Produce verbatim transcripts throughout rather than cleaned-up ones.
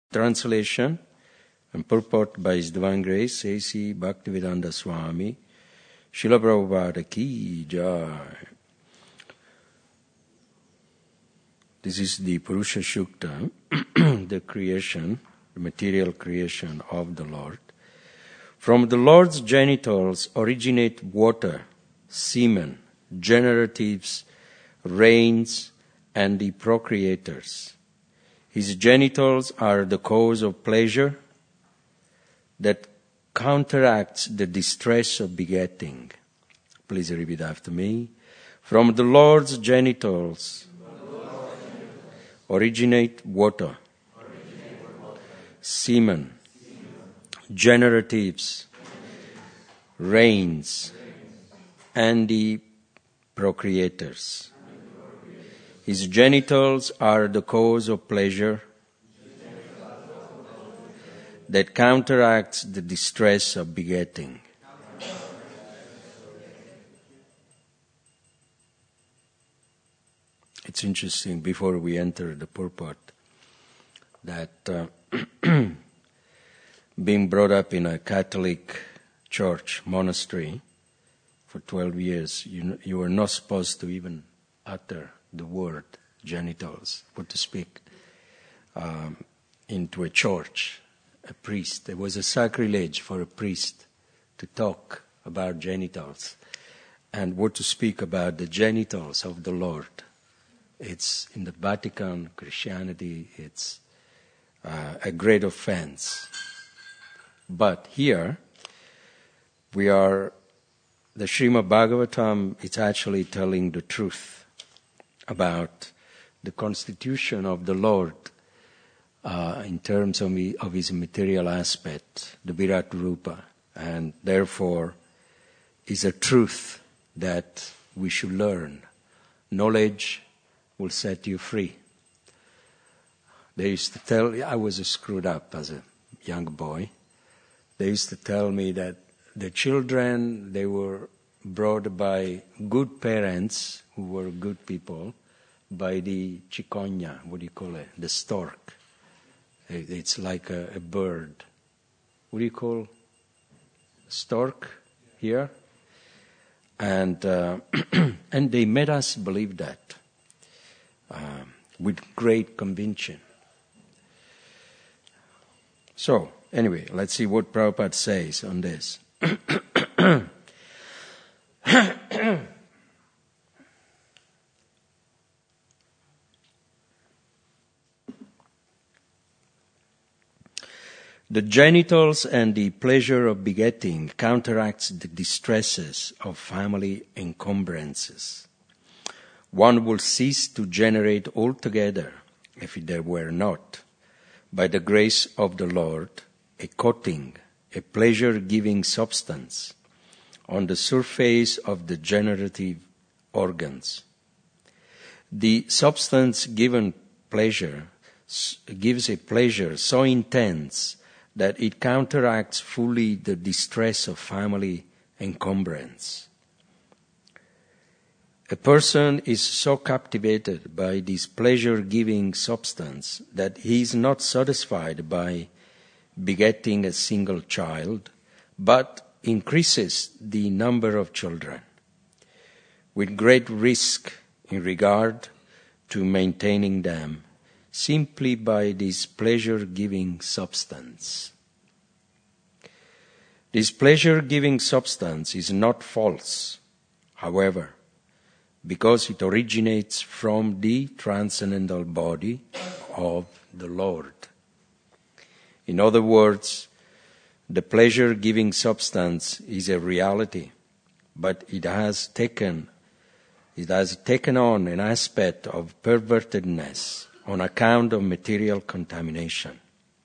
Translation and purport by His Divine Grace, A C Bhaktivedanta Swami, Srila Prabhupada Ki Jai. This is the Purusha Sukta, the creation, the material creation of the Lord. From the Lord's genitals originate water, semen, generatives, rains, and the procreators. His genitals are the cause of pleasure that counteracts the distress of begetting. Please repeat after me. From the Lord's genitals, the Lord's genitals originate water, originate water semen, semen, generatives, rains, rains, and the procreators. His genitals are the cause of pleasure that counteracts the distress of begetting. It's interesting, before we enter the purport, that uh, being brought up in a Catholic church, monastery, for twelve years, you, you were not supposed to even utter the word genitals, put to speak, um, into a church, a priest. It was a sacrilege for a priest to talk about genitals and what to speak about the genitals of the Lord. It's in the Vatican, Christianity, it's uh, a great offense. But here, we are, the Srimad Bhagavatam, it's actually telling the truth about the constitution of the Lord uh, in terms of, me, of his material aspect, the Virat Rupa, and therefore is a truth that we should learn. Knowledge will set you free. They used to tell, I was screwed up as a young boy. They used to tell me that the children, they were brought by good parents who were good people, by the chiconia, what do you call it, the stork. It's like a, a bird. What do you call stork here? And uh, and they made us believe that uh, with great conviction. So, anyway, let's see what Prabhupada says on this. The genitals and the pleasure of begetting counteracts the distresses of family encumbrances. One will cease to generate altogether, if there were not, by the grace of the Lord, a coating, a pleasure-giving substance on the surface of the generative organs. The substance given pleasure gives a pleasure so intense that it counteracts fully the distress of family encumbrance. A person is so captivated by this pleasure-giving substance that he is not satisfied by begetting a single child, but increases the number of children, with great risk in regard to maintaining them, simply by this pleasure-giving substance. This pleasure-giving substance is not false, however, because it originates from the transcendental body of the Lord. In other words, the pleasure-giving substance is a reality, but it has taken, it has taken on an aspect of pervertedness on account of material contamination.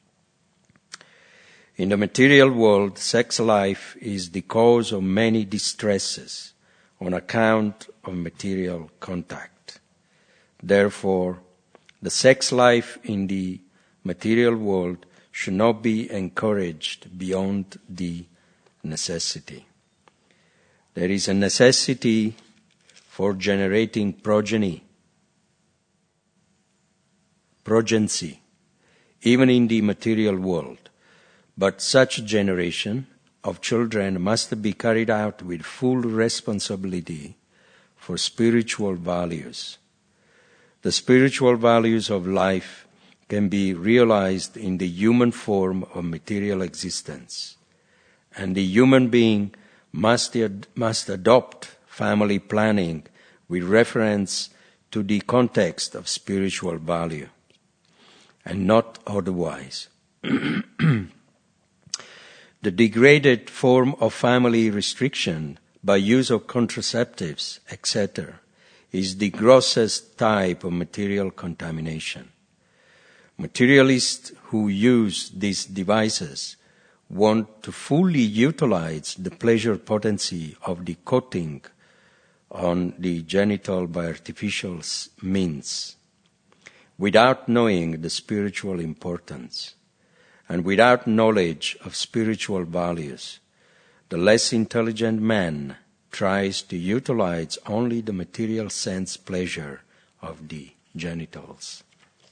In the material world, sex life is the cause of many distresses on account of material contact. Therefore, the sex life in the material world should not be encouraged beyond the necessity. There is a necessity for generating progeny, progency, even in the material world. But such generation of children must be carried out with full responsibility for spiritual values. The spiritual values of life can be realized in the human form of material existence, and the human being must, ad- must adopt family planning with reference to the context of spiritual value, and not otherwise. The degraded form of family restriction by use of contraceptives, et cetera, is the grossest type of material contamination. Materialists who use these devices want to fully utilize the pleasure potency of the coating on the genital by artificial means, without knowing the spiritual importance and without knowledge of spiritual values. The less intelligent man tries to utilize only the material sense pleasure of the genitals.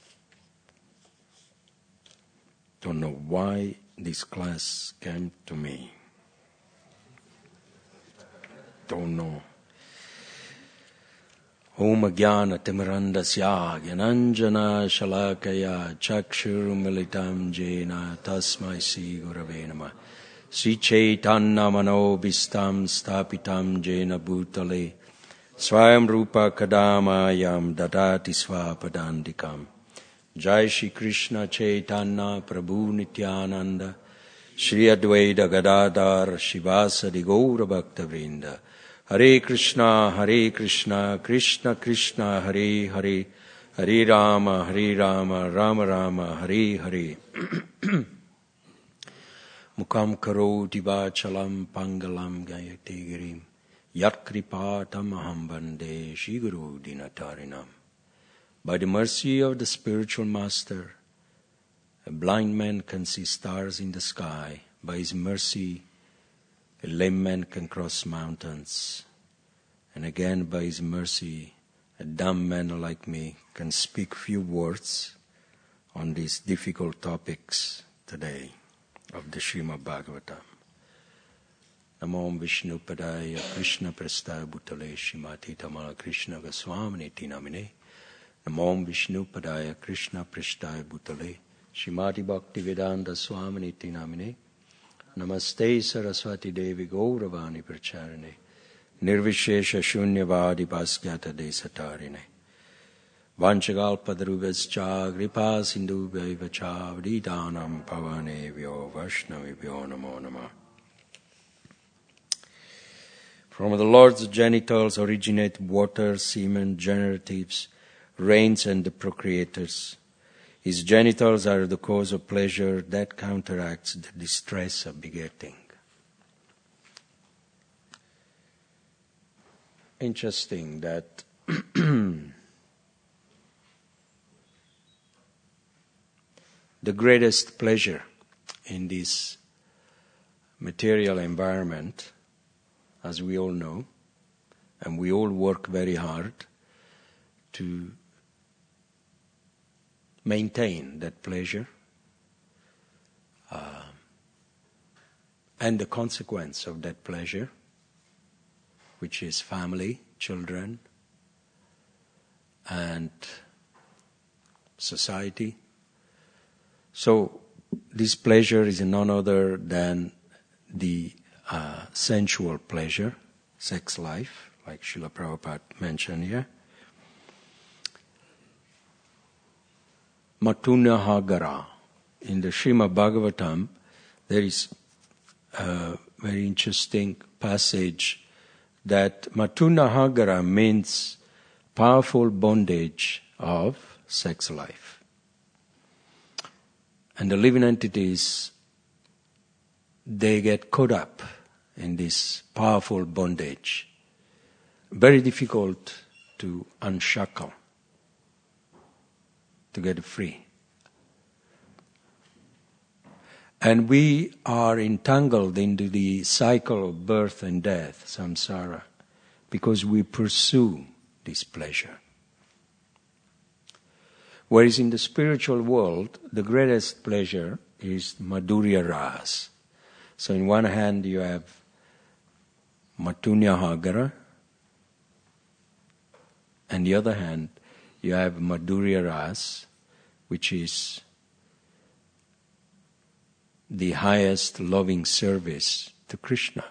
Don't know why this class came to me. Don't know. Om Jnana Timirandasya Gyananjana Shalakaya Chakshur Militam Jena Tasmai Sri Gurave Namah Sri Chaitanya Mano Vistam Stapitam Jena Bhutale Swayam Rupa Kadamayam Dadati Swapadandikam. Jai Shri Krishna Chaitanya Prabhu Nityananda Shri Advaita Gadadhar Shivasadi Gaura Bhakta Vrinda. Hare Krishna, Hare Krishna, Krishna Krishna, Hare Hare, Hare Rama, Hare Rama, Rama Rama, Hare Hare. Mukam karoti vachalam pangalam gayate girim, yat kripatam aham bande Shri Guru dinatarinam. By the mercy of the spiritual master, a blind man can see stars in the sky. By his mercy, a lame man can cross mountains. And again, by his mercy, a dumb man like me can speak few words on these difficult topics today of the Srimad Bhagavatam. Namo Vishnu Padaya Krishna Prastaya Bhutale Shrimati Tamala Krishna Goswamini Namine. Namo Vishnu Padaya Krishna Prastaya Bhutale Shrimati Bhakti Vedanta Swamini Namine. Namaste Saraswati Devi Gauravani Pracharane Nirvishesha Shunyavadi Bhaskyata Desatarine Vanchagalpadruvascha Gripa Sindhubhaiva Cha Vridanam Pavanevyo Vaishnavibhyo Namo Namah. From the Lord's genitals originate water, semen, generatives, rains and the procreators. His genitals are the cause of pleasure that counteracts the distress of begetting. Interesting that the greatest pleasure in this material environment, as we all know, and we all work very hard to maintain that pleasure, uh, and the consequence of that pleasure, which is family, children, and society. So this pleasure is none other than the uh, sensual pleasure, sex life, like Srila Prabhupada mentioned here. Matunahagara. In the Srimad Bhagavatam, there is a very interesting passage that Matunahagara means powerful bondage of sex life. And the living entities, they get caught up in this powerful bondage. Very difficult to unshackle, to get free. And we are entangled into the cycle of birth and death, samsara, because we pursue this pleasure. Whereas in the spiritual world, the greatest pleasure is Madhurya Ras. So in one hand you have Matunya Hagara, and the other hand you have Madhurya Ras, which is the highest loving service to Krishna.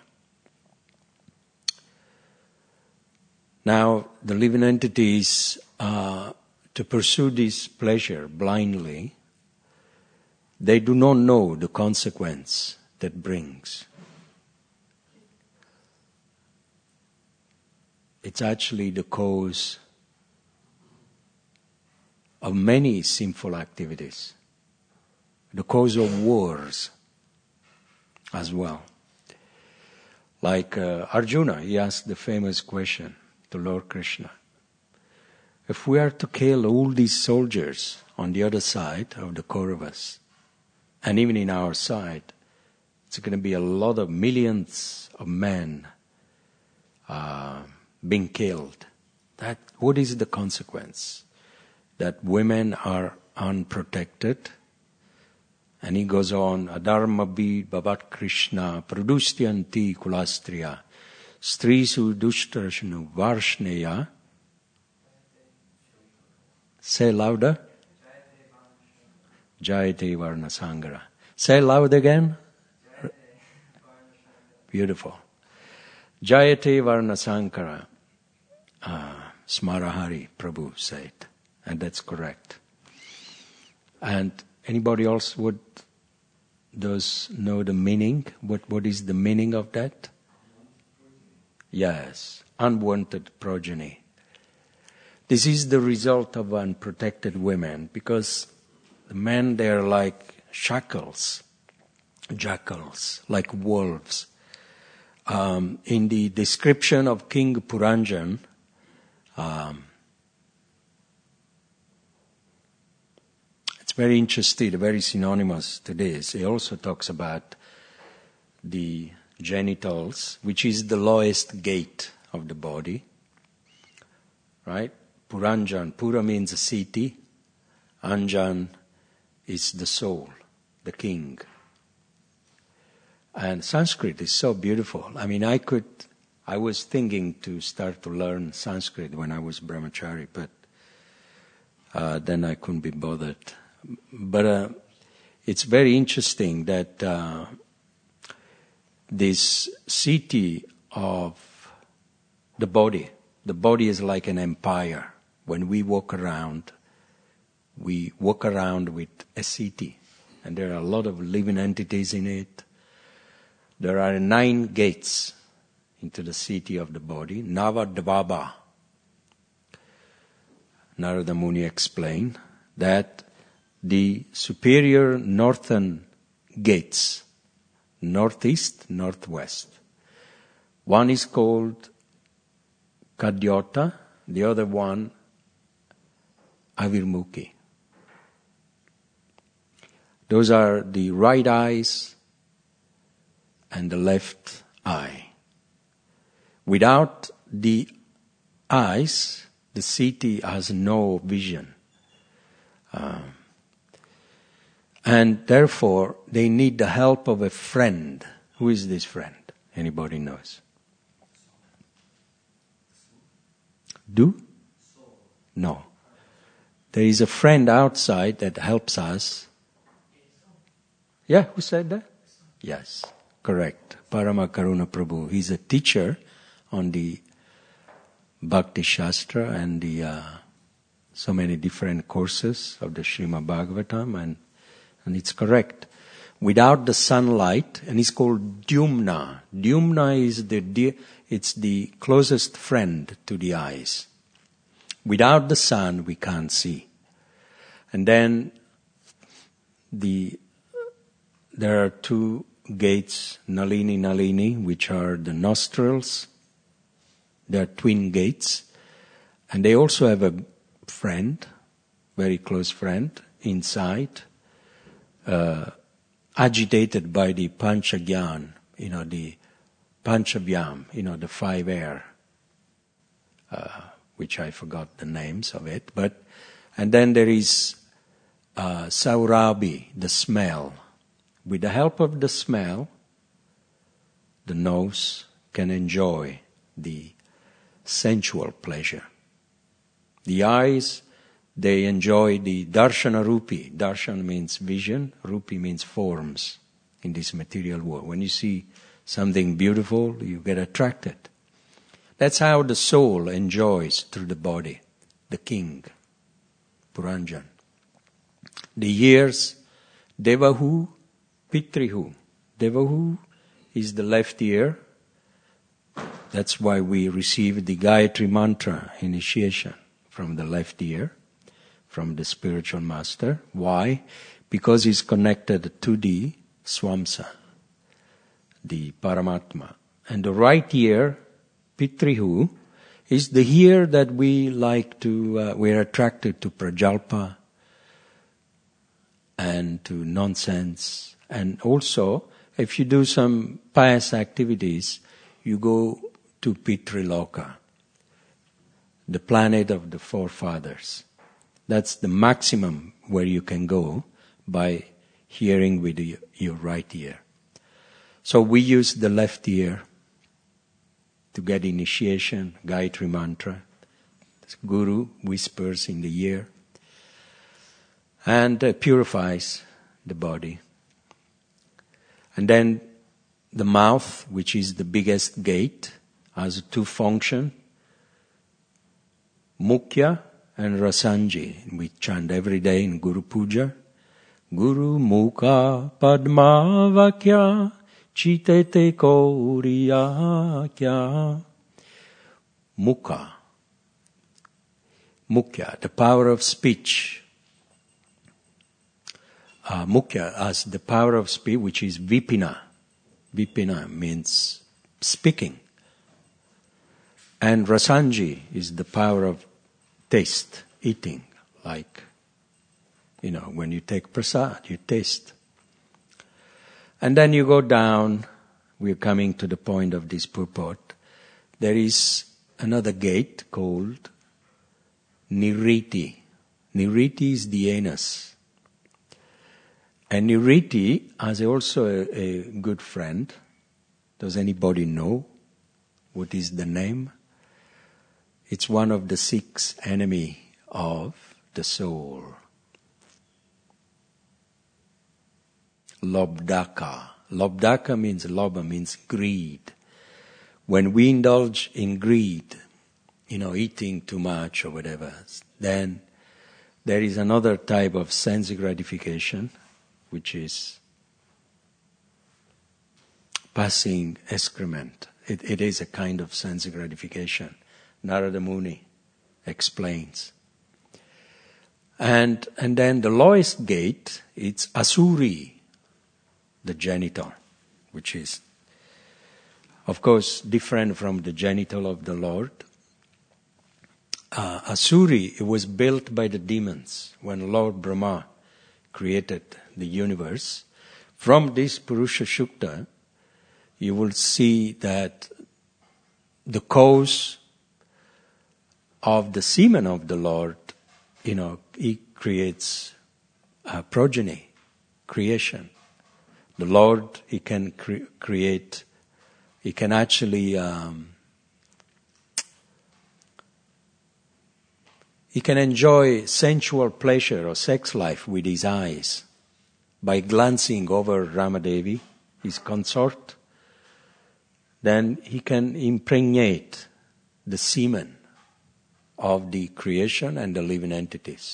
Now, the living entities, uh, to pursue this pleasure blindly, they do not know the consequence that brings. It's actually the cause of many sinful activities, the cause of wars as well. Like uh, Arjuna, he asked the famous question to Lord Krishna. If we are to kill all these soldiers on the other side of the Kauravas, and even in our side, it's going to be a lot of millions of men uh, being killed. That, what is the consequence? That women are unprotected. And he goes on, Adharma bhi babat Krishna pradustyanti kulastriya strisu dushtrashnu varshneya. Say louder. Jayate varna sangara. Say loud again. Beautiful. Jayate varna sankara. Uh, Smarahari Prabhu said. And that's correct. And anybody else would does know the meaning? What what is the meaning of that? Yes, unwanted progeny. This is the result of unprotected women, because the men, they are like shackles, jackals, like wolves. Um, in the description of King Puranjan, um, it's very interesting, very synonymous to this. He also talks about the genitals, which is the lowest gate of the body, right? Puranjan, Pura means a city, Anjan is the soul, the king. And Sanskrit is so beautiful. I mean, I could, I was thinking to start to learn Sanskrit when I was brahmachari, but uh, then I couldn't be bothered. But uh, it's very interesting that uh, this city of the body, the body is like an empire. When we walk around, we walk around with a city, and there are a lot of living entities in it. There are nine gates into the city of the body. Navadvaba. Narada Muni explained that the superior northern gates, northeast, northwest, one is called Kadyota, the other one Avirmukhi. Those are the right eyes and the left eye. Without the eyes, the city has no vision. Uh, and therefore, they need the help of a friend. Who is this friend? Anybody knows? Do? No. There is a friend outside that helps us. Yeah, who said that? Yes, correct. Parama Karuna Prabhu. He's a teacher on the Bhakti Shastra and the uh, so many different courses of the Srimad Bhagavatam, and and it's correct. Without the sunlight, and it's called Dyumna. Dyumna is the it's the closest friend to the eyes. Without the sun, we can't see. And then the there are two gates, Nalini, Nalini, which are the nostrils. They are twin gates. And they also have a friend, very close friend, inside, uh, agitated by the Panchagyan, you know, the Panchavyam, you know, the five air, uh, which I forgot the names of it. But And then there is uh, Saurabhi, the smell. With the help of the smell, the nose can enjoy the sensual pleasure. The eyes, they enjoy the darshana rupi. Darshan means vision, rupi means forms in this material world. When you see something beautiful, you get attracted. That's how the soul enjoys through the body, the king, Puranjan. The years, Devahu, Pitrihu. Devahu is the left ear. That's why we receive the Gayatri mantra initiation from the left ear, from the spiritual master. Why? Because it's connected to the Swamsa, the Paramatma. And the right ear, Pitrihu, is the ear that we like to, uh, we're attracted to Prajalpa and to nonsense. And also, if you do some pious activities, you go to Pitriloka, the planet of the forefathers. That's the maximum where you can go by hearing with the, your right ear. So we use the left ear to get initiation, Gayatri mantra. Guru whispers in the ear and uh, purifies the body. And then the mouth, which is the biggest gate, has two functions, Mukhya and Rasanji. We chant every day in Guru Puja. Guru Mukha Padma Vakya Chitete Koriya Kya. Mukha. Mukhya, the power of speech. Uh, Mukhya has the power of speech, which is Vipina. Vipina means speaking. And Rasanji is the power of taste, eating, like, you know, when you take prasad, you taste. And then you go down, we're coming to the point of this purport. There is another gate called Niriti. Niriti is the anus. And Niriti has also a, a good friend. Does anybody know what is the name? It's one of the six enemies of the soul. Lobdaka. Lobdaka means, lobha means greed. When we indulge in greed, you know, eating too much or whatever, then there is another type of sense gratification, which is passing excrement. It, it is a kind of sense gratification. Narada Muni explains. And and then the lowest gate, it's Asuri, the genital, which is, of course, different from the genital of the Lord. Uh, Asuri, it was built by the demons when Lord Brahma created the universe. From this Purusha Shukta, you will see that the cause of the semen of the Lord, you know, he creates a progeny, creation. The Lord, he can cre- create, he can actually, um, he can enjoy sensual pleasure or sex life with his eyes by glancing over Ramadevi, his consort. Then he can impregnate the semen of the creation and the living entities.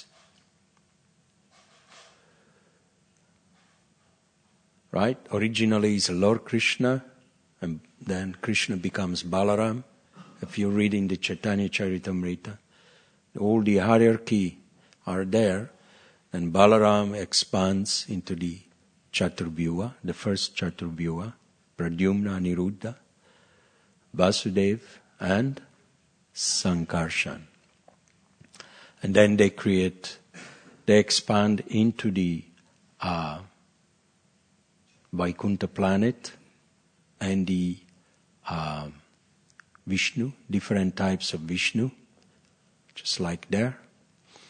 Right? Originally is Lord Krishna, and then Krishna becomes Balaram. If you read in the Chaitanya Charitamrita, all the hierarchy are there, and Balaram expands into the Chaturvyuha, the first Chaturvyuha, Pradyumna, Niruddha, Vasudev, and Sankarshan. And then they create, they expand into the uh, Vaikuntha planet and the uh, Vishnu, different types of Vishnu, just like there.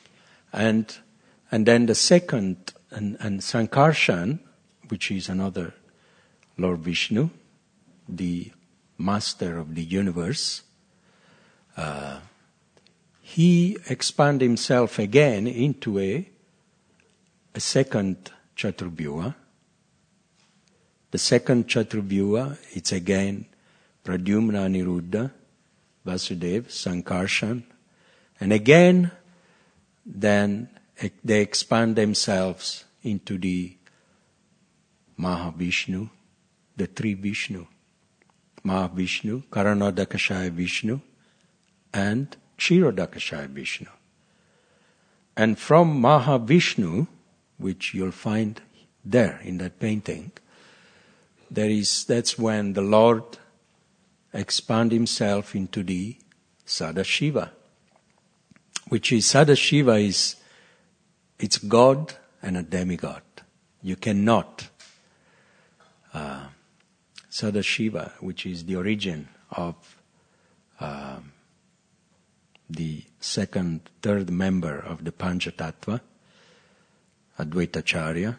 And and then the second, and, and Sankarshan, which is another Lord Vishnu, the master of the universe, uh, he expand himself again into a, a second Chaturvyuha. The second Chaturvyuha, it's again Pradyumna, Aniruddha, Vasudeva, Sankarshan, and again, then they expand themselves into the Mahavishnu, the three Vishnu. Mahavishnu, Karanodakashaya Vishnu, and Kshirodakashaya Vishnu. And from Mahavishnu, which you'll find there in that painting, there is, that's when the Lord expand himself into the Sadashiva, which is, Sadashiva is, it's God and a demigod. You cannot, uh, Sadashiva, which is the origin of uh, the second, third member of the Panchatattva, Advaitacharya,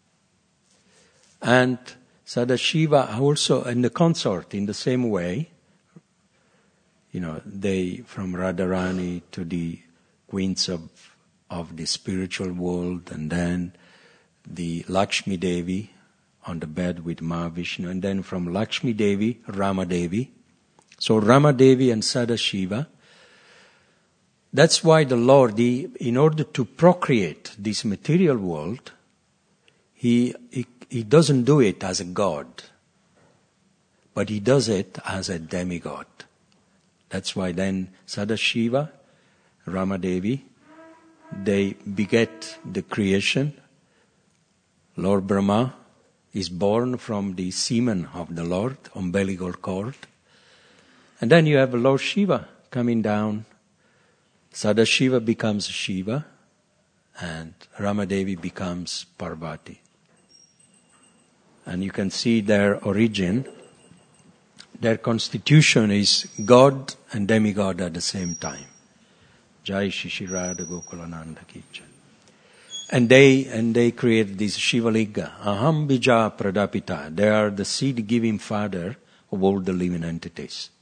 and Sadashiva also, and the consort in the same way, you know, they, from Radharani to the queens of, of the spiritual world, and then the Lakshmi Devi on the bed with Mahavishnu, and then from Lakshmi Devi, Rama Devi. So Rama Devi and Sadashiva. That's why the Lord, he, in order to procreate this material world, he, he he doesn't do it as a god, but he does it as a demigod. That's why then Sadashiva, Ramadevi, they beget the creation. Lord Brahma is born from the semen of the Lord, umbilical cord. And then you have Lord Shiva coming down. Sadashiva becomes Shiva, and Ramadevi becomes Parvati. And you can see their origin. Their constitution is God and demigod at the same time. Jai Shishirada Gokulananda Ki Jai. And they and they create this Shivalinga. Aham Bija Pradapita. They are the seed-giving father of all the living entities.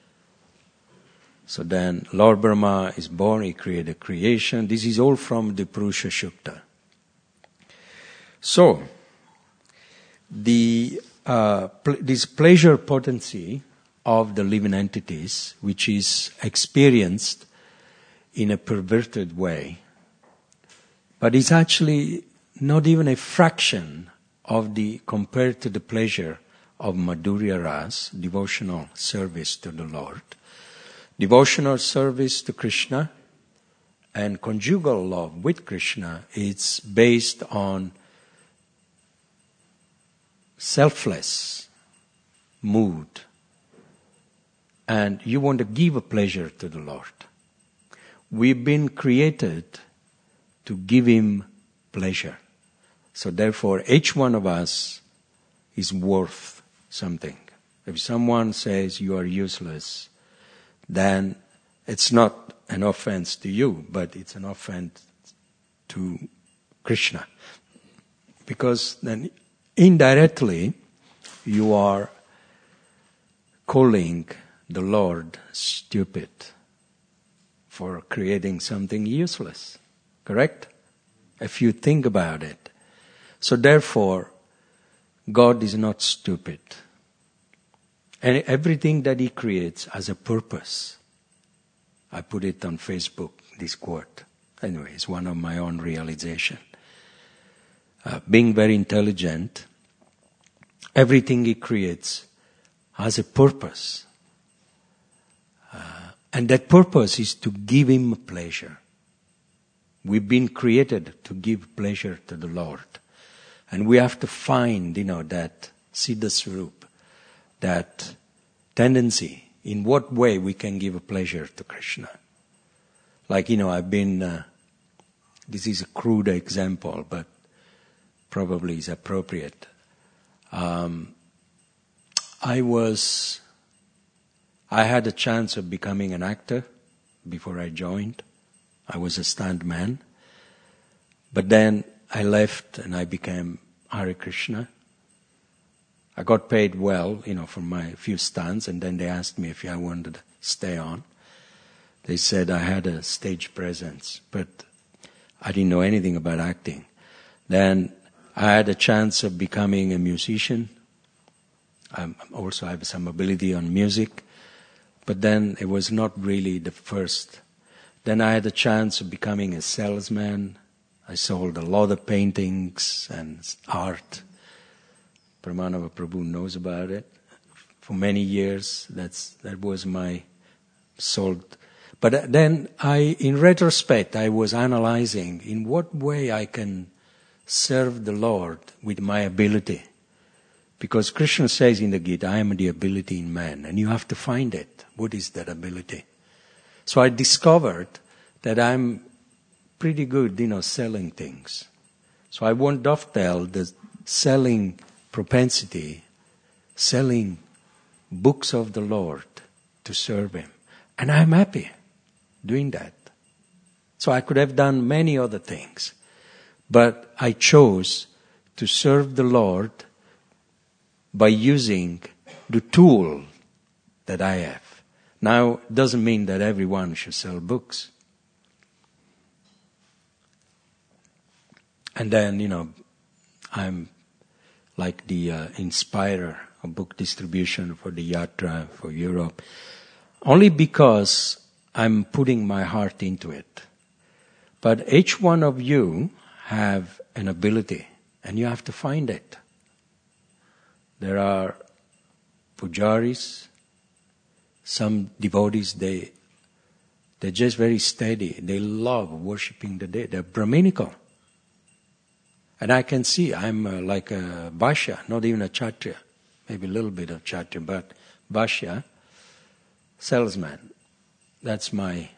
So then Lord Brahma is born, he created creation. This is all from the Purusha Shukta. So, the uh, pl- this pleasure potency of the living entities, which is experienced in a perverted way, but it's actually not even a fraction of the, compared to the pleasure of Madhurya Ras, devotional service to the Lord. Devotional service to Krishna and conjugal love with Krishna, it's based on selfless mood, and you want to give a pleasure to the Lord. We've been created to give Him pleasure. So therefore, each one of us is worth something. If someone says you are useless, then it's not an offense to you, but it's an offense to Krishna. Because then indirectly, you are calling the Lord stupid for creating something useless. Correct? If you think about it. So therefore, God is not stupid. And everything that He creates has a purpose. I put it on Facebook, this quote. Anyway, it's one of my own realization. Uh, being very intelligent, everything He creates has a purpose. Uh, and that purpose is to give Him pleasure. We've been created to give pleasure to the Lord. And we have to find, you know, that Siddha Swarup, that tendency, in what way we can give a pleasure to Krishna. Like, you know, I've been, uh, this is a crude example, but probably is appropriate. Um, I was, I had a chance of becoming an actor before I joined. I was a stuntman. But then I left and I became Hare Krishna. I got paid well, you know, for my few stunts, and then they asked me if I wanted to stay on. They said I had a stage presence, but I didn't know anything about acting. Then I had a chance of becoming a musician. I also have some ability on music, but then it was not really the first. Then I had a chance of becoming a salesman. I sold a lot of paintings and art. Pramanava Prabhu knows about it. For many years, that's that was my sold. But then I, in retrospect, I was analyzing in what way I can serve the Lord with my ability. Because Krishna says in the Gita, I am the ability in man, and you have to find it. What is that ability? So I discovered that I'm pretty good, you know, selling things. So I won't dovetail the selling propensity, selling books of the Lord to serve Him. And I'm happy doing that. So I could have done many other things. But I chose to serve the Lord by using the tool that I have. Now, it doesn't mean that everyone should sell books. And then, you know, I'm like the uh, inspirer of book distribution for the Yatra, for Europe, only because I'm putting my heart into it. But each one of you have an ability, and you have to find it. There are pujaris, some devotees, they, they're just very steady. They love worshipping the day. They're Brahminical. And I can see I'm uh, like a Bhashya, not even a Kshatriya. Maybe a little bit of Kshatriya, but Bhashya, salesman. That's my...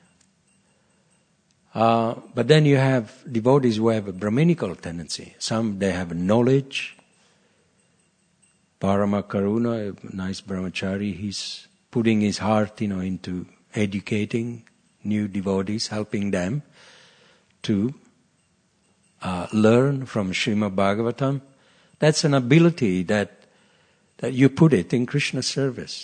Uh, but then you have devotees who have a Brahminical tendency. Some, they have knowledge. Parama Karuna, a nice brahmachari, he's putting his heart, you know, into educating new devotees, helping them to uh, learn from Srimad Bhagavatam. That's an ability that that you put it in Krishna service.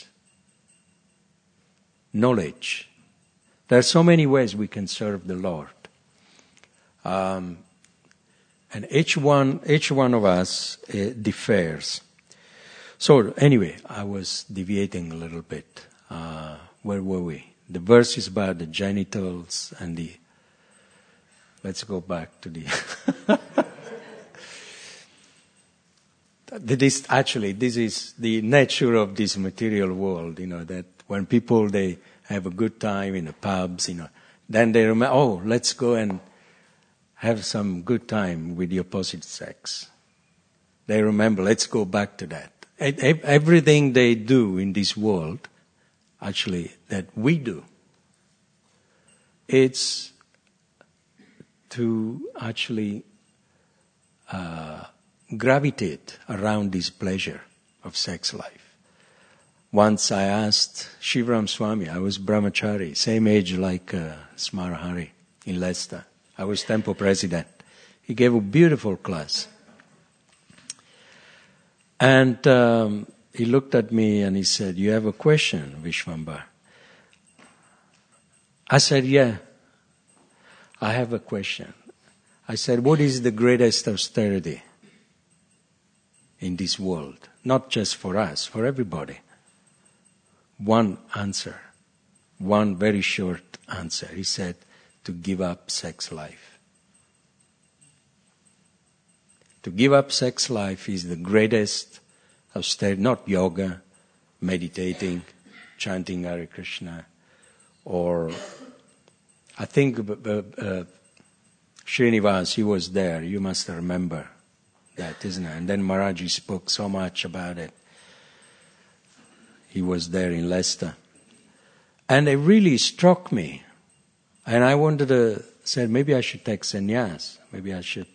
Knowledge. There are so many ways we can serve the Lord. Um, and each one, each one of us uh, differs. So anyway, I was deviating a little bit. Uh, where were we? The verse is about the genitals and the... Let's go back to the... this, actually, this is the nature of this material world, you know, that when people, they have a good time in the pubs, you know, then they remember, oh, let's go and have some good time with the opposite sex. They remember, let's go back to that. Everything they do in this world, actually, that we do, it's to actually uh, gravitate around this pleasure of sex life. Once I asked Shivaram Swami, I was brahmachari, same age like uh, Smarahari in Leicester. I was temple president. He gave a beautiful class. And um, he looked at me and he said, you have a question, Vishwambar? I said, yeah, I have a question. I said, what is the greatest austerity in this world? Not just for us, for everybody. One answer, one very short answer. He said, to give up sex life. To give up sex life is the greatest austerity, not yoga, meditating, chanting Hare Krishna, or I think uh, uh, Srinivas, he was there, you must remember that, isn't it? And then Maharaji spoke so much about it. He was there in Leicester. And it really struck me. And I wanted to say, maybe I should take sannyas. Maybe I should.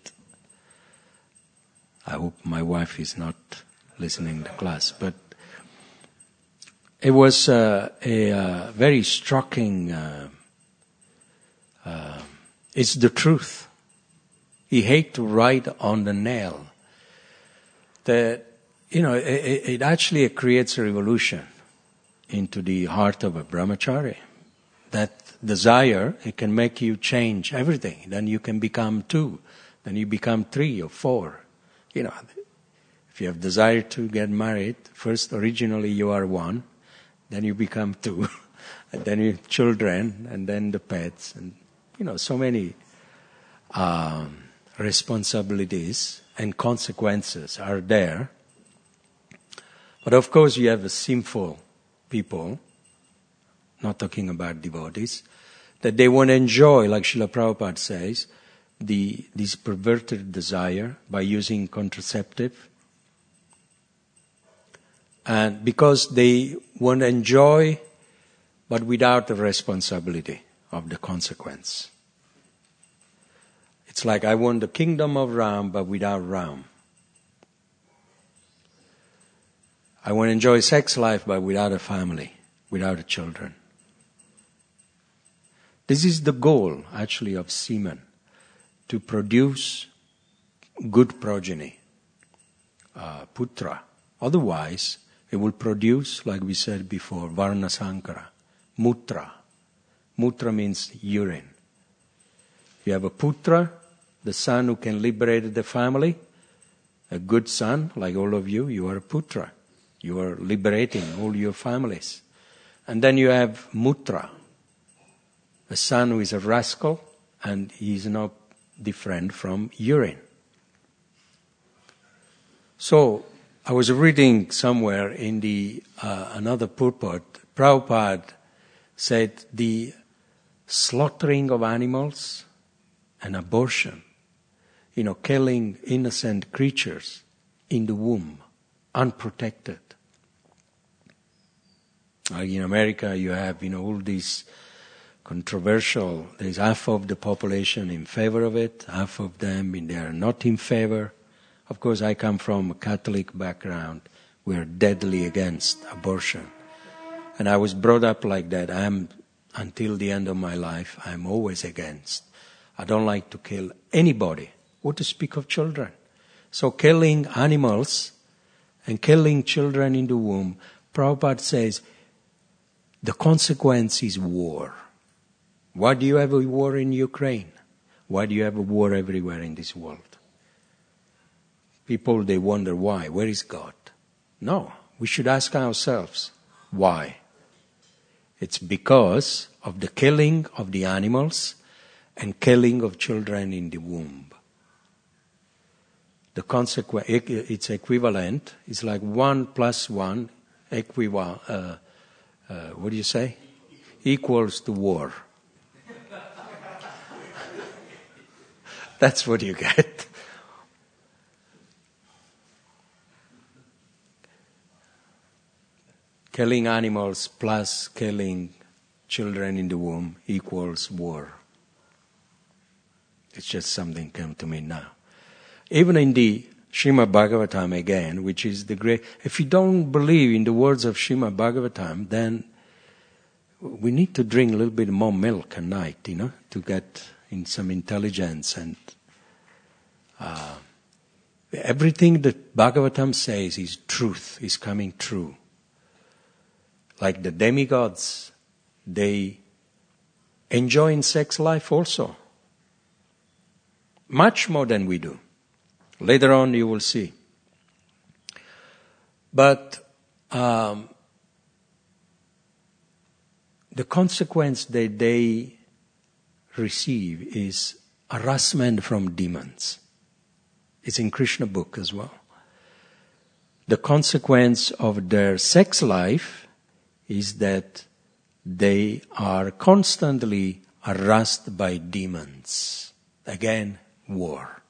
I hope my wife is not listening to class. But it was uh, a uh, very striking, uh, uh, it's the truth. he hated to write on the nail. That, you know, it, it actually creates a revolution into the heart of a brahmachari. That desire, it can make you change everything. Then you can become two. Then you become three or four. You know, if you have desire to get married, first originally you are one, then you become two, and then you children, and then the pets, and you know, so many um, responsibilities and consequences are there. But of course you have a sinful people, not talking about devotees, that they want to enjoy, like Srila Prabhupada says, the this perverted desire by using contraceptive. And because they want to enjoy, but without the responsibility of the consequence. It's like, I want the kingdom of Ram, but without Ram. I want to enjoy sex life, but without a family, without a children. This is the goal, actually, of semen, to produce good progeny, uh, putra. Otherwise, it will produce, like we said before, varna sankara, mutra. Mutra means urine. If you have a putra, the son who can liberate the family, a good son, like all of you, you are a putra. You are liberating all your families. And then you have mutra, a son who is a rascal, and he is not different from urine. So, I was reading somewhere in the uh, another purport, Prabhupada said the slaughtering of animals and abortion, you know, killing innocent creatures in the womb, unprotected. Like in America, you have, you know, all these controversial, there's half of the population in favor of it, half of them, they are not in favor. Of course, I come from a Catholic background. We are deadly against abortion. And I was brought up like that. I am, until the end of my life, I am always against. I don't like to kill anybody, or to speak of children. So killing animals and killing children in the womb, Prabhupada says, the consequence is war. Why do you have a war in Ukraine? Why do you have a war everywhere in this world? People, they wonder why. Where is God? No, we should ask ourselves, why? It's because of the killing of the animals and killing of children in the womb. The consequence, it's equivalent. It's like one plus one, equivalent. Uh, uh, what do you say? Equals to war. That's what you get. Killing animals plus killing children in the womb equals war. It's just something came to me now. Even in the Srimad Bhagavatam again, which is the great... If you don't believe in the words of Srimad Bhagavatam, then we need to drink a little bit more milk at night, you know, to get in some intelligence. And uh, everything that Bhagavatam says is truth, is coming true. Like the demigods, they enjoy in sex life also. Much more than we do. Later on you will see. But um, the consequence that they receive is harassment from demons. It's in Krishna book as well. The consequence of their sex life is that they are constantly harassed by demons. Again, war.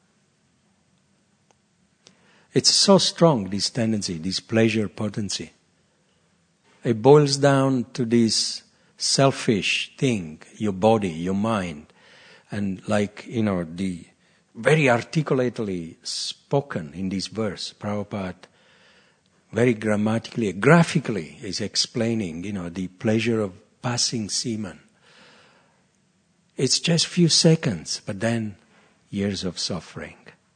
It's so strong, this tendency, this pleasure potency. It boils down to this selfish thing, your body, your mind. And like, you know, the very articulately spoken in this verse, Prabhupada very grammatically, graphically is explaining, you know, the pleasure of passing semen. It's just few seconds, but then years of suffering.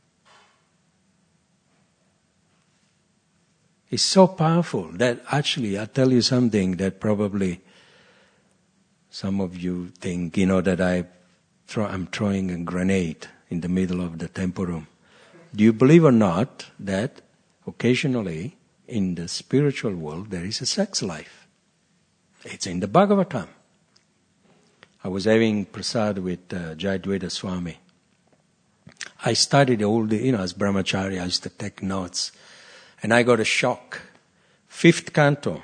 It's so powerful that actually, I'll tell you something that probably some of you think, you know, that I throw, I'm throwing a grenade in the middle of the temple room. Do you believe or not that occasionally in the spiritual world there is a sex life? It's in the Bhagavatam. I was having prasad with uh, Jayadvaita Swami. I studied all the, you know, as brahmachari, I used to take notes. And I got a shock. Fifth canto,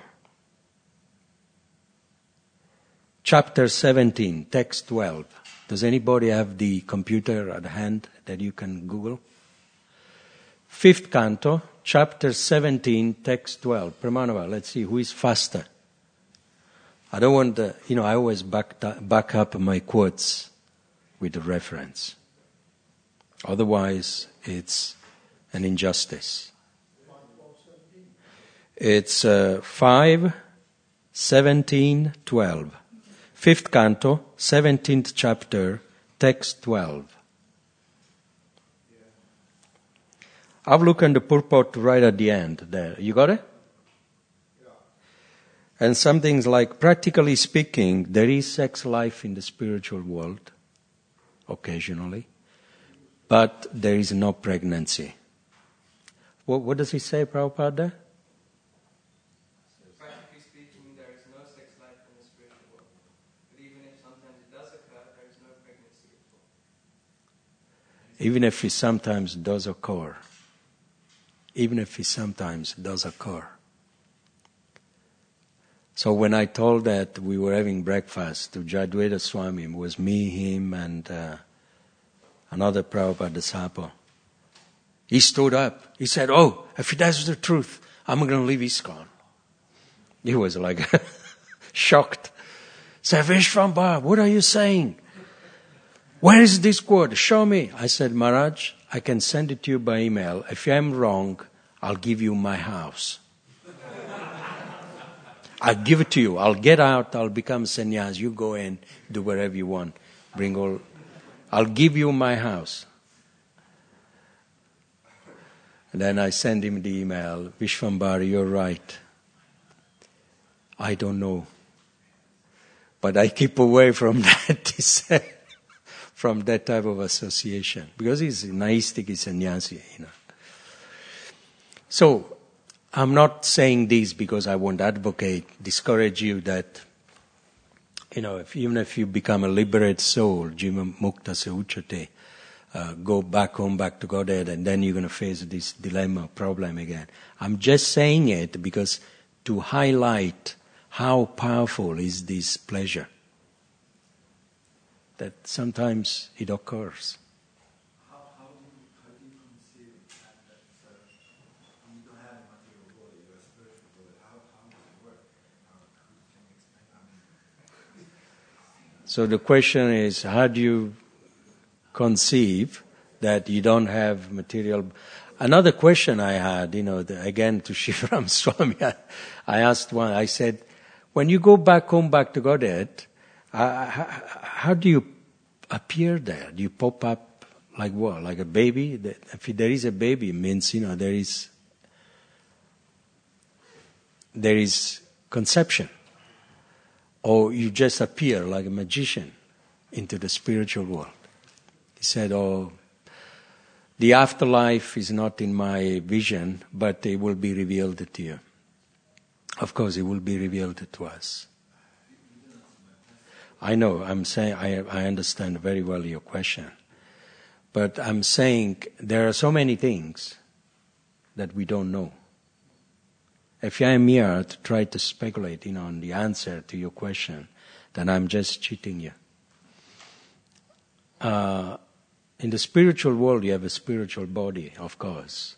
chapter seventeen, text twelve. Does anybody have the computer at hand that you can Google? Fifth canto, chapter seventeen, text twelve. Pramanava, let's see who is faster. I don't want the, you know, I always back, back up my quotes with a reference. Otherwise, it's an injustice. It's uh, five, seventeen, twelve. Fifth canto, seventeenth chapter, text twelve. Have a look at the purport right at the end there. You got it? Yeah. And some things like, practically speaking, there is sex life in the spiritual world, occasionally, but there is no pregnancy. What, what does he say, Prabhupada, there? Even if it sometimes does occur. Even if it sometimes does occur. So when I told that we were having breakfast to Jayadvaita Swami, it was me, him, and uh, another Prabhupada disciple. He stood up. He said, oh, if that's the truth, I'm going to leave ISKCON. He was like shocked. Said, Vishvambhar, what are you saying? Where is this quote? Show me. I said, Maharaj, I can send it to you by email. If I'm wrong, I'll give you my house. I'll give it to you. I'll get out. I'll become sannyas. You go in, do whatever you want. Bring all. I'll give you my house. And then I send him the email. Vishvambhar, you're right. I don't know. But I keep away from that, he said. From that type of association. Because he's naistic, he's sannyasi, you know. So, I'm not saying this because I won't advocate, discourage you that, you know, if, even if you become a liberated soul, jiva mukta se uchate, uh, go back home, back to Godhead, and then you're going to face this dilemma, problem again. I'm just saying it because to highlight how powerful is this pleasure. That sometimes it occurs. How, how, do, you, how do you conceive that, that uh, you don't have a material body, you're a spiritual body? How, how does it work? How, how can you explain that? I mean, so the question is, how do you conceive that you don't have material? Another question I had, you know, the, again to Shivaram Swami, I, I asked one, I said, when you go back home, back to Godhead, uh, how, how do you appear there? Do you pop up like what? Like a baby? If there is a baby, it means, you know, there is there is conception. Or you just appear like a magician into the spiritual world. He said, oh, the afterlife is not in my vision, but it will be revealed to you. Of course, it will be revealed to us. I know, I'm saying, I, I understand very well your question. But I'm saying there are so many things that we don't know. If I am here to try to speculate, you know, on the answer to your question, then I'm just cheating you. Uh, in the spiritual world, you have a spiritual body, of course.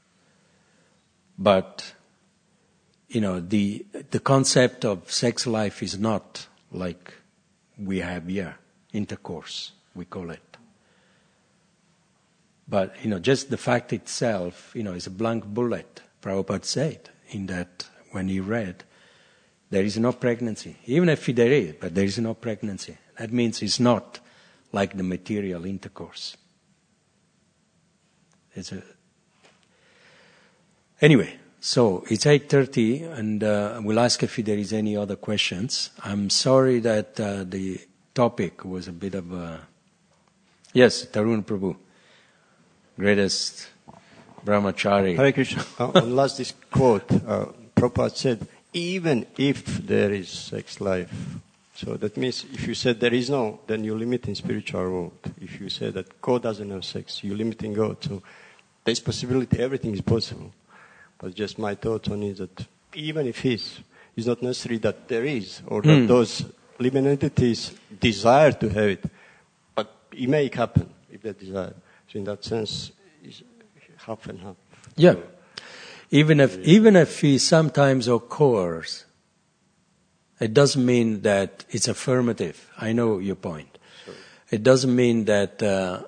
But, you know, the the concept of sex life is not like we have here, intercourse, we call it. But, you know, just the fact itself, you know, is a blank bullet, Prabhupada said, in that when he read, there is no pregnancy. Even if there is, but there is no pregnancy. That means it's not like the material intercourse. It's a anyway. So it's eight thirty, and uh, we'll ask if there is any other questions. I'm sorry that uh, the topic was a bit of a... Yes, Tarun Prabhu, greatest brahmachari. Hare Krishna. Uh, on last this quote, uh, Prabhupada said, even if there is sex life. So that means if you said there is no, then you limit in spiritual world. If you say that God doesn't have sex, you limit in God. So there's possibility, everything is possible. But just my thought on it that even if is, it's not necessary that there is, or that Mm. those living entities desire to have it. But it may happen if they desire. So in that sense, it's half and half. Yeah. Even if even if he sometimes occurs, it doesn't mean that it's affirmative. I know your point. Sure. It doesn't mean that uh,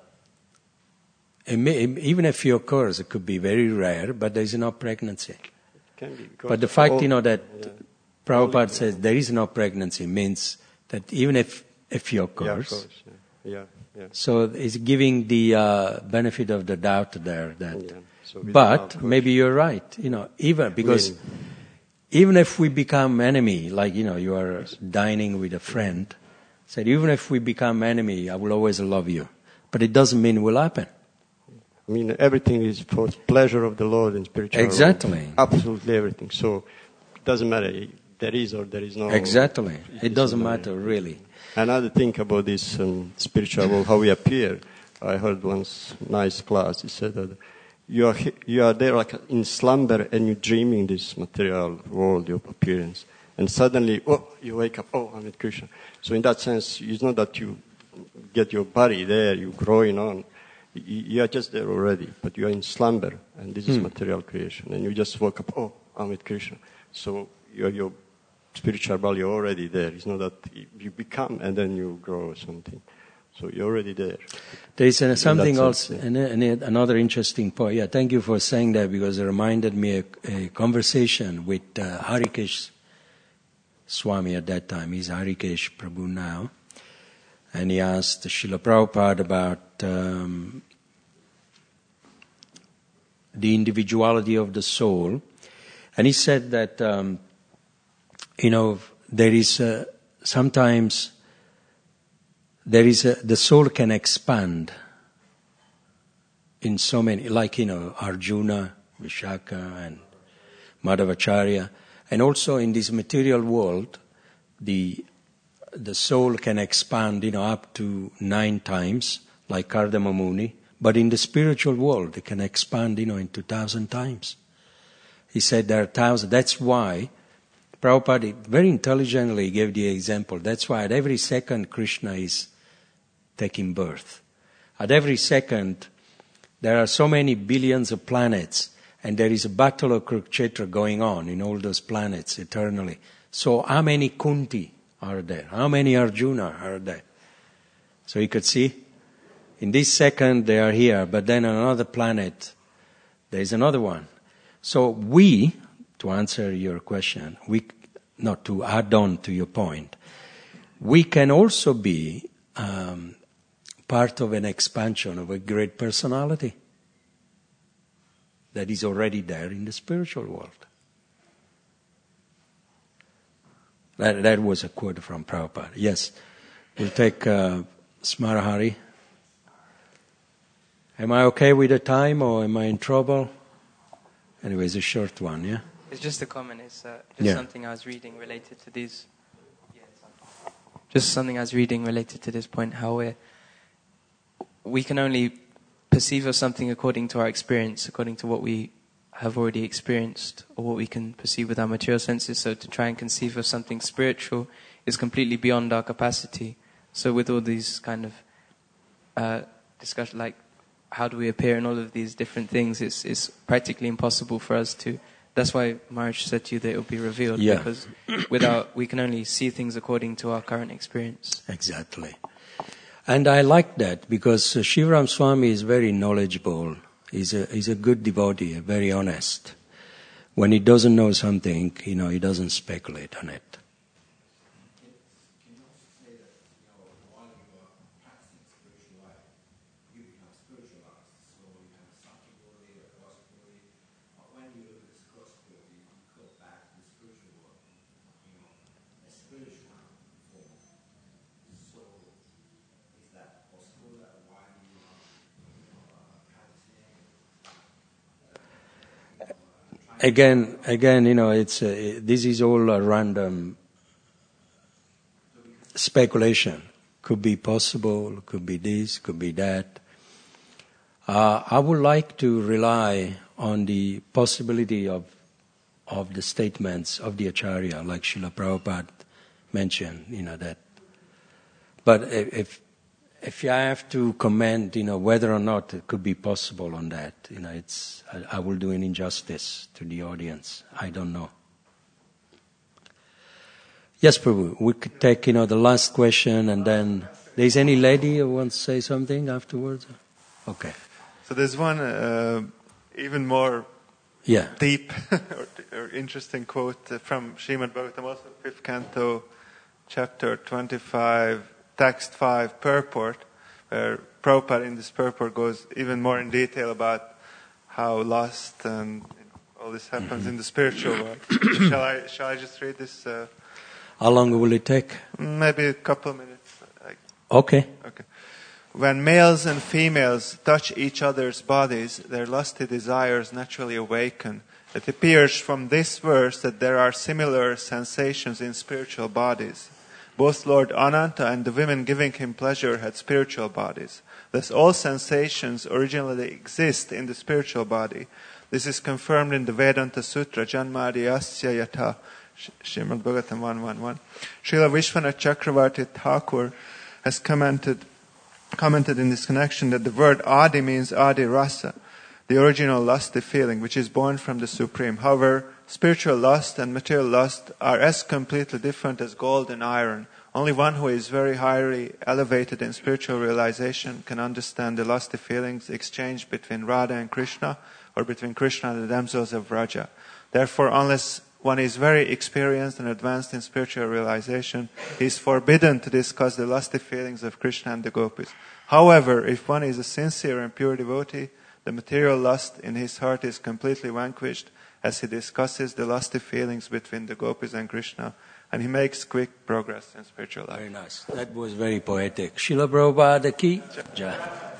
it may, even if he occurs, it could be very rare, but there is no pregnancy. Can be, because But the fact, all- you know, that yeah. Prabhupada says there is no pregnancy means that even if if he Yeah, occurs, of course. Yeah, yeah. yeah. so it's giving the uh, benefit of the doubt there. That, Yeah. So without but course. maybe you're right. You know, even because When- even if we become enemy, like you know, you are dining with a friend, said even if we become enemy, I will always love you. But it doesn't mean it will happen. I mean, everything is for pleasure of the Lord and spiritual world. Exactly. Absolutely everything. So it doesn't matter. There is or there is no. Exactly. It doesn't no- matter really. Another thing about this um, spiritual world, how we appear. I heard once nice class. He said that you are he- you are there like in slumber and you're dreaming this material world, your appearance, and suddenly, oh, you wake up. Oh, I'm with Krishna. So in that sense, it's not that you get your body there, you're growing on. You you are just there already, but you are in slumber, and this is Hmm. material creation. And you just woke up. Oh, I'm with Krishna. So your your spiritual body you're already there. It's not that you become and then you grow or something. So you're already there. There is uh, something that else, sense, an, an, another interesting point. Yeah, thank you for saying that because it reminded me of a conversation with uh, Harikesh Swami at that time. He's Harikesh Prabhu now. And he asked Srila Prabhupada about um, the individuality of the soul. And he said that, um, you know, there is uh, sometimes there is a, the soul can expand in so many, like, you know, Arjuna, Vishaka, and Madhavacharya. And also in this material world, the the soul can expand, you know, up to nine times, like Kardama Muni. But in the spiritual world, it can expand, you know, into thousand times. He said there are thousands. That's why Prabhupada very intelligently gave the example. That's why at every second Krishna is taking birth. At every second, there are so many billions of planets, and there is a battle of Kurukshetra going on in all those planets eternally. So how many Kunti are there? How many Arjuna are there? So you could see, in this second they are here, but then on another planet, there is another one. So we, to answer your question, we, not to add on to your point, we can also be um, part of an expansion of a great personality that is already there in the spiritual world. That, that was a quote from Prabhupada. Yes, we'll take uh, Smarahari. Am I okay with the time or am I in trouble? Anyway, it's a short one, yeah? It's just a comment. It's uh, just Yeah. something I was reading related to these. Just something I was reading related to this point. How we we can only perceive of something according to our experience, according to what we have already experienced, or what we can perceive with our material senses. So to try and conceive of something spiritual is completely beyond our capacity. So with all these kind of uh, discussion, like how do we appear in all of these different things, it's, it's practically impossible for us to. That's why Maharaj said to you that it will be revealed, Yeah. because without we can only see things according to our current experience. Exactly. And I like that because uh, Shivaram Swami is very knowledgeable. He's a, he's a good devotee, very honest. When he doesn't know something, you know, he doesn't speculate on it. Can you also say that, you know, while you are practicing spiritual life, you become spiritualized, so you have a subtle again, again, you know, it's uh, this is all a random speculation. Could be possible, could be this, could be that. Uh, I would like to rely on the possibility of of the statements of the Acharya, like Srila Prabhupada mentioned, you know, that. But if if I have to comment, you know, whether or not it could be possible on that, you know, it's I, I will do an injustice to the audience. I don't know. Yes, Prabhu, we could take, you know, the last question, and then there's any lady who wants to say something afterwards? Okay. So there's one uh, even more yeah. deep or, or interesting quote from Srimad Bhagavatam, also fifth canto, chapter twenty-five, text five, purport, where Prabhupada in this purport goes even more in detail about how lust and you know, all this happens mm-hmm. in the spiritual world. shall I shall I just read this? Uh, How long will it take? Maybe a couple of minutes. Okay. Okay. When males and females touch each other's bodies, their lusty desires naturally awaken. It appears from this verse that there are similar sensations in spiritual bodies. Both Lord Ananta and the women giving him pleasure had spiritual bodies. Thus all sensations originally exist in the spiritual body. This is confirmed in the Vedanta Sutra, Janmadhyasya Yatha, Srimad Bhagavatam one eleven. Srila Vishwanath Chakravarti Thakur has commented, commented in this connection that the word Adi means Adi Rasa, the original lusty feeling, which is born from the Supreme. However, spiritual lust and material lust are as completely different as gold and iron. Only one who is very highly elevated in spiritual realization can understand the lusty feelings exchanged between Radha and Krishna, or between Krishna and the damsels of Vraja. Therefore, unless one is very experienced and advanced in spiritual realization, he is forbidden to discuss the lusty feelings of Krishna and the gopis. However, if one is a sincere and pure devotee, the material lust in his heart is completely vanquished as he discusses the lusty feelings between the gopis and Krishna, and he makes quick progress in spiritual life. Very nice. That was very poetic. Srila Prabhupada ki Jai.